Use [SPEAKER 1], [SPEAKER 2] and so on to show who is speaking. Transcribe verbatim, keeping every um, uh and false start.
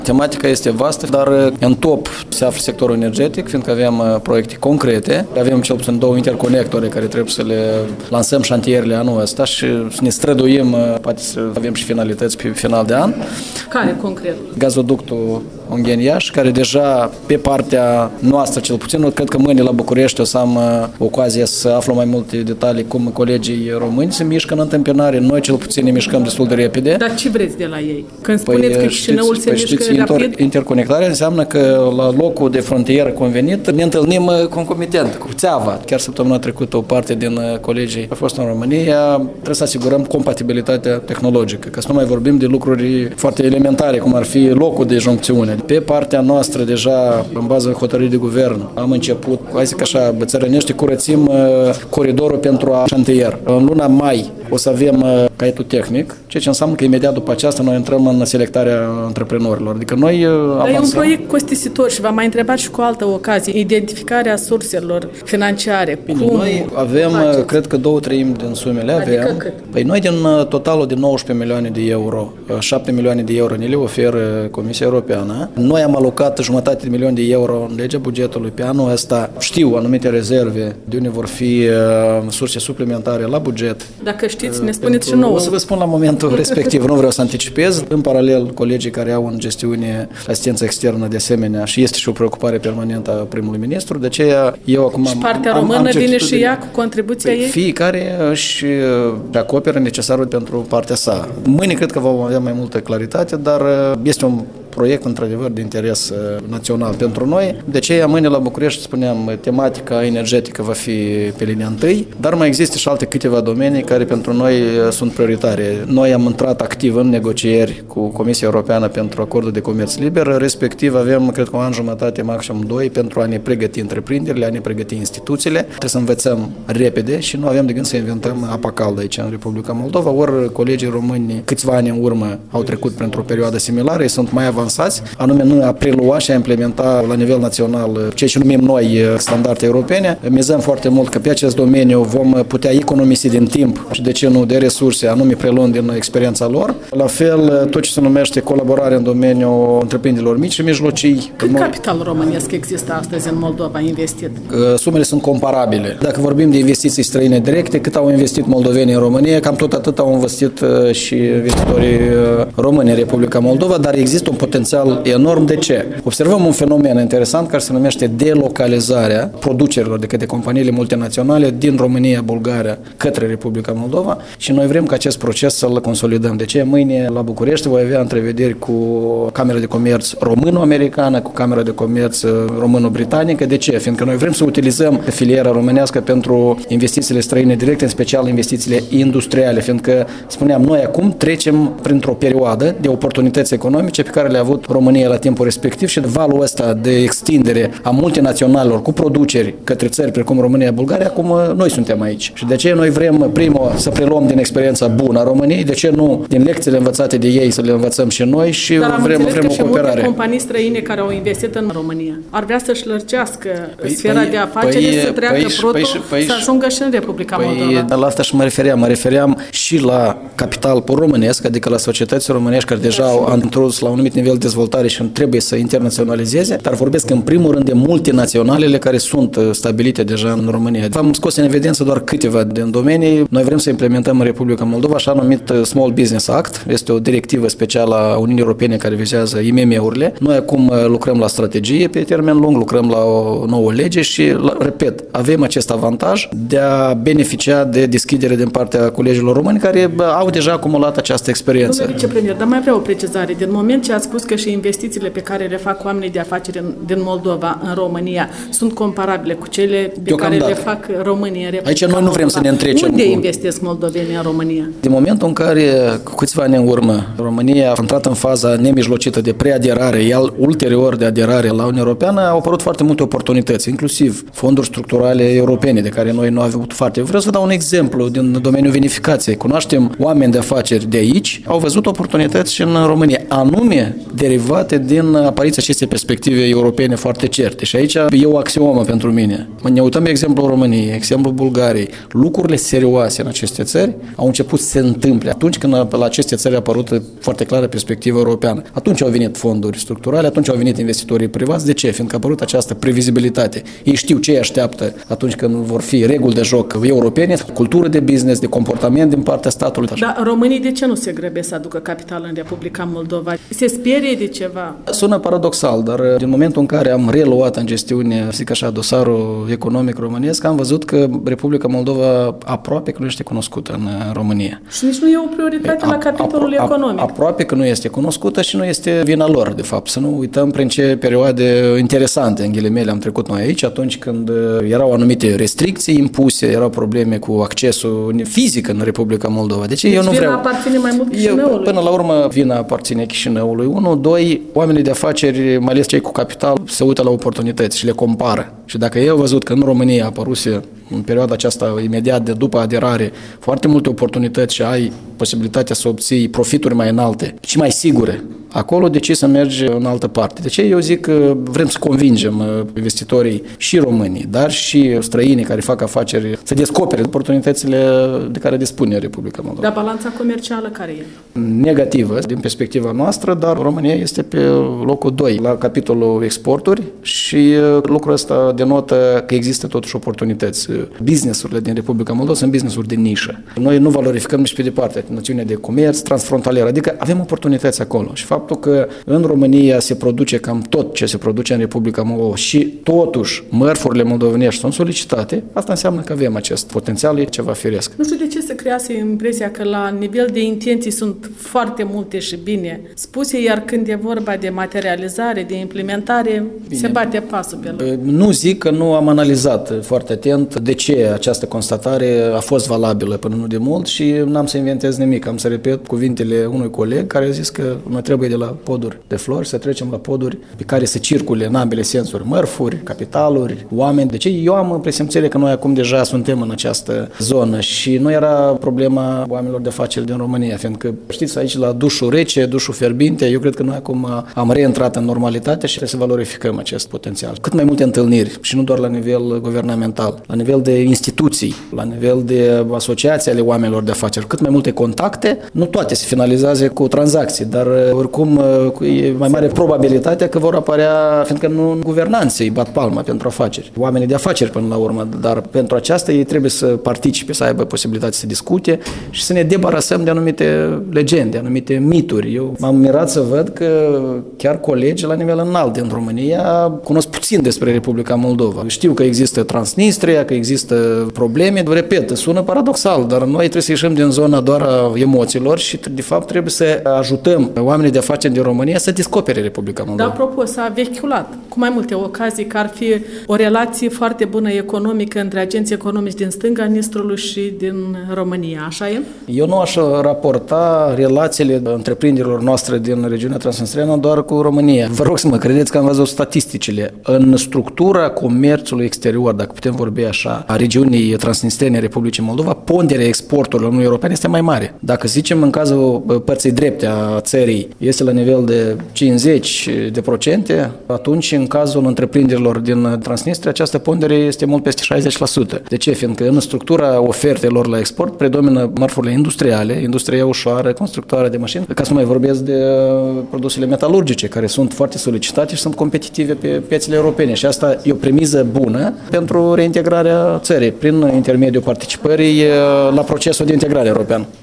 [SPEAKER 1] Tematica este vastă, dar în top se află sectorul energetic, fiindcă avem proiecte concrete. Avem cel puțin două interconectoare care trebuie să le lansăm șantierele anul ăsta și să ne străduim, poate să avem și finalități pe final de an.
[SPEAKER 2] Care concret?
[SPEAKER 1] Gazoductul Ungheni-Iași, care deja pe partea noastră cel puțin, cred că mâine la București o să am ocazia să aflu mai multe detalii cum colegii români se mișcă în întâmpinare. Noi cel puțin ne mișcăm destul de repede.
[SPEAKER 2] Dar ce vreți de la ei? Când spuneți păi, că Chișinăul se mișcă
[SPEAKER 1] știți,
[SPEAKER 2] rapid?
[SPEAKER 1] Interconectarea înseamnă că la locul de frontieră convenit ne întâlnim concomitent cu țeava. Chiar săptămâna trecută o parte din colegii a fost în România. Trebuie să asigurăm compatibilitatea tehnologică, că să nu mai vorbim de lucruri foarte elementare, cum ar fi locul de juncțiune. Pe partea noastră, deja, în bază hotărârii de guvern, am început, hai zic așa, țărănește, curățim uh, coridorul pentru a șantier. În luna mai o să avem uh, caietul tehnic, ceea ce înseamnă că imediat după aceasta noi intrăm în selectarea antreprenorilor. Adică noi uh,
[SPEAKER 2] Dar avansăm. E un proiect costisitor și v-am mai întrebat și cu altă ocazie, identificarea surselor financiare.
[SPEAKER 1] Bine,
[SPEAKER 2] cum
[SPEAKER 1] noi avem, faceți? Cred că două treimi din sumele
[SPEAKER 2] adică
[SPEAKER 1] avem.
[SPEAKER 2] Cât?
[SPEAKER 1] Păi noi din totalul de nouăsprezece milioane de euro, șapte milioane de euro ne le oferă Comisia Europeană. Noi am alocat jumătate de milion de euro în legea bugetului pe anul ăsta. Știu anumite rezerve de unde vor fi uh, surse suplimentare la buget.
[SPEAKER 2] Dacă știți, ne spuneți și nouă.
[SPEAKER 1] O să vă spun la momentul respectiv, nu vreau să anticipez. În paralel, colegii care au în gestiune asistență externă de asemenea și este și o preocupare permanentă a primului ministru, de aceea eu acum
[SPEAKER 2] și
[SPEAKER 1] am...
[SPEAKER 2] partea
[SPEAKER 1] am,
[SPEAKER 2] română
[SPEAKER 1] am
[SPEAKER 2] vine și ea cu contribuția
[SPEAKER 1] păi,
[SPEAKER 2] ei?
[SPEAKER 1] Fiecare își acoperă necesarul pentru partea sa. Mâine cred că vom avea mai multă claritate, dar este un proiect într-adevăr de interes național pentru noi. De aceea mâine la București, spuneam, tematica energetică va fi pe linia întâi, dar mai există și alte câteva domenii care pentru noi sunt prioritare. Noi am intrat activ în negocieri cu Comisia Europeană pentru acordul de comerț liber, respectiv avem, cred că, un an jumătate, maxim doi, pentru a ne pregăti întreprinderile, a ne pregăti instituțiile. Trebuie să învățăm repede și nu avem de gând să inventăm apa caldă aici în Republica Moldova, ori colegii români câțiva ani în urmă au trecut printr-o perioadă similară, sunt mai avansați, anume nu a prelua și a implementa la nivel național ceea ce numim noi standarde europene. Mizăm foarte mult că pe acest domeniu vom putea economisi din timp și de ce nu de resurse, anume preluând din experiența lor. La fel, tot ce se numește colaborare în domeniul întreprinderilor mici și mijlocii.
[SPEAKER 2] Cât capital românesc există astăzi în Moldova investit?
[SPEAKER 1] Sumele sunt comparabile. Dacă vorbim de investiții străine directe, cât au investit moldovenii în România, cam tot atât au investit și investitorii români în Republica Moldova, dar există un potențial enorm. De ce? Observăm un fenomen interesant care se numește delocalizarea producerilor de către companiile multinaționale din România, Bulgaria către Republica Moldova și noi vrem ca acest proces să-l consolidăm. De ce? Mâine la București voi avea întrevederi cu Camera de Comerț româno-americană, cu Camera de Comerț româno-britanică. De ce? Fiindcă noi vrem să utilizăm filiera românească pentru investițiile străine directe, în special investițiile industriale, fiindcă, spuneam, noi acum trecem printr-o perioadă de oportunități economice pe care le-a avut România la timpul respectiv și valul ăsta de extindere a multinaționalelor cu produceri către țări precum România, Bulgaria, acum noi suntem aici. Și de ce noi vrem, primul, să preluăm din experiența bună a României, de ce nu din lecțiile învățate de ei să le învățăm și noi și
[SPEAKER 2] Dar am
[SPEAKER 1] vrem, vrem
[SPEAKER 2] că
[SPEAKER 1] o
[SPEAKER 2] și
[SPEAKER 1] cooperare.
[SPEAKER 2] multe companii străine care au investit în România ar vrea să-și lărgească
[SPEAKER 1] păi,
[SPEAKER 2] sfera
[SPEAKER 1] păi,
[SPEAKER 2] de afaceri,
[SPEAKER 1] păi,
[SPEAKER 2] să treacă
[SPEAKER 1] păi,
[SPEAKER 2] proto,
[SPEAKER 1] păi, păi,
[SPEAKER 2] să ajungă și în Republica
[SPEAKER 1] păi,
[SPEAKER 2] Moldova.
[SPEAKER 1] Dar la asta și mă refeream. Mă refeream și la capital românesc, adică la societăți românești care deja au introdus la un anumit nivel de dezvoltare și trebuie să internaționalizeze, dar vorbesc în primul rând de multinaționalele care sunt stabilite deja în România. V-am scos în evidență doar câteva din domenii. Noi vrem să implementăm în Republica Moldova așa numit Small Business Act. Este o directivă specială a Uniunii Europene care vizează I M M-urile. Noi acum lucrăm la strategie pe termen lung, lucrăm la o nouă lege și, repet, avem acest avantaj de a beneficia de deschidere din partea colegilor români care au deja acumulat această experiență.
[SPEAKER 2] Domnule vicepremier, dar mai vreau o precizare. Din moment ce ați spus că și investițiile pe care le fac oamenii de afaceri în, din Moldova în România sunt comparabile cu cele pe care le fac românii în Republica
[SPEAKER 1] Aici noi nu vrem
[SPEAKER 2] Moldova.
[SPEAKER 1] să ne întrecem.
[SPEAKER 2] Unde
[SPEAKER 1] cu...
[SPEAKER 2] investesc moldovenii în România?
[SPEAKER 1] Din momentul în care, cu câțiva ani în urmă, România a intrat în faza nemijlocită de preaderare, iar ulterior de aderare la Uniunea Europeană, au apărut foarte multe oportunități, inclusiv fonduri structurale europene, de care noi nu avem avut foarte. Vreau să vă dau un exemplu din domeniul vinificației. Cunoaștem oameni de afaceri de aici, au văzut oportunități și în România, anume derivate din apariția acestei perspective europene foarte certe. Și aici e o axiomă pentru mine. Ne uităm, de exemplu, României, exemplu Bulgariei. Lucrurile serioase în aceste țări au început să se întâmple. Atunci când la aceste țări a apărut foarte clară perspectivă europeană. Atunci au venit fonduri structurale, atunci au venit investitorii privați. De ce? Fiindcă a apărut această previzibilitate. Ei știu ce îi așteaptă atunci când vor fi reguli de joc europene, cultură de business, de comportament din partea statului.
[SPEAKER 2] Dar românii de ce nu se grăbesc să aducă capital în Republica Moldova? Se sperie de ceva?
[SPEAKER 1] Sună paradoxal, dar din momentul în care am reluat în gestiune, zic așa, dosarul economic românesc, am văzut că Republica Moldova aproape că nu este cunoscută în România.
[SPEAKER 2] Și nici nu e o prioritate la capitolul
[SPEAKER 1] apro-
[SPEAKER 2] economic.
[SPEAKER 1] Aproape că nu este cunoscută și nu este vina lor, de fapt. Să nu uităm prin ce perioade interesante, în ghilimele, am trecut noi aici, atunci când erau anumite restricții impuse, erau probleme cu accesul fizic în Republica Moldova. Deci, deci eu nu
[SPEAKER 2] vina
[SPEAKER 1] vreau...
[SPEAKER 2] aparține mai mult Chișinăului.
[SPEAKER 1] Eu, până la urmă, vina aparține Chișinăului. Unu, doi, oamenii de afaceri, mai ales cei cu capital, se uită la oportunități și le compară. Și dacă ei au văzut că în România a apăruse în perioada aceasta, imediat de după aderare, foarte multe oportunități și ai posibilitatea să obții profituri mai înalte și mai sigure, acolo de ce să mergi în altă parte? De ce eu zic că vrem să convingem investitorii și românii, dar și străinii care fac afaceri să descopere oportunitățile de care dispune Republica Moldova.
[SPEAKER 2] Dar balanța comercială care e?
[SPEAKER 1] Negativă din perspectiva noastră, dar România este pe locul doi la capitolul exporturi și lucrul ăsta denotă că există totuși oportunități. Businessurile din Republica Moldova sunt businessuri de nișă. Noi nu valorificăm nici pe departe noțiunea de comerț transfrontalier, adică avem oportunități acolo și faptul că în România se produce cam tot ce se produce în Republica Moldova și totuși mărfurile moldovenești sunt solicitate, asta înseamnă că avem acest potențial, e ceva firesc.
[SPEAKER 2] Nu știu de ce se crease impresia că la nivel de intenții sunt foarte multe și bine spuse, iar când e vorba de materializare, de implementare, bine, se bate pasul pe loc.
[SPEAKER 1] Nu zic că nu am analizat foarte atent de ce această constatare a fost valabilă până nu de mult și n-am să inventez nimic, am să repet cuvintele unui coleg care a zis că noi trebuie de la poduri de flori să trecem la poduri pe care să circule în ambele sensuri mărfuri, capitaluri, oameni. Deci eu am presimțire că noi acum deja suntem în această zonă și nu era problema oamenilor de afaceri din România, fiindcă știți aici la dușul rece, dușul fierbinte, eu cred că noi acum am reintrat în normalitate și trebuie să valorificăm acest potențial. Cât mai multe întâlniri și nu doar la nivel guvernamental, la nivel de instituții, la nivel de asociații ale oamenilor de afaceri, cât mai multe contacte, nu toate se finalizează cu tranzacții, dar oricum e mai mare probabilitatea că vor apărea, fiindcă nu guvernanții bat palma pentru afaceri, oamenii de afaceri până la urmă, dar pentru aceasta ei trebuie să participe, să aibă posibilitatea să discute și să ne debarasăm de anumite legende, anumite mituri. Eu m-am mirat să văd că chiar colegi la nivel înalt din România cunosc puțin despre Republica Moldova. Știu că există Transnistria, că există probleme, repet, sună paradoxal, dar noi trebuie să ieșim din zona doar a emoțiilor și de fapt trebuie să ajutăm oamenii de afaceri din România să descopere Republica Moldova.
[SPEAKER 2] Dar apropo, s-a vehiculat cu mai multe ocazii că ar fi o relație foarte bună economică între agenții economici din stânga Nistrului și din România, așa e?
[SPEAKER 1] Eu nu aș raporta relațiile întreprinderilor noastre din regiunea transnistreană doar cu România. Vă rog să mă credeți că am văzut statisticile. În structura comerțului exterior, dacă putem vorbi așa, a regiunii transnistrene Republicii Moldova, ponderea exporturilor Uniunii Europene este mai mare. Dacă zicem în cazul părții drepte a țării este la nivel de cincizeci de procente, atunci în cazul întreprinderilor din Transnistria această pondere este mult peste șaizeci la sută. De ce? Fiindcă în structura ofertelor la export predomină mărfurile industriale, industria ușoară, constructoare de mașini, ca să nu mai vorbesc de produsele metalurgice, care sunt foarte solicitate și sunt competitive pe piețele europene. Și asta e o premiză bună pentru reintegrarea țării prin intermediul participării la procesul de integrare european.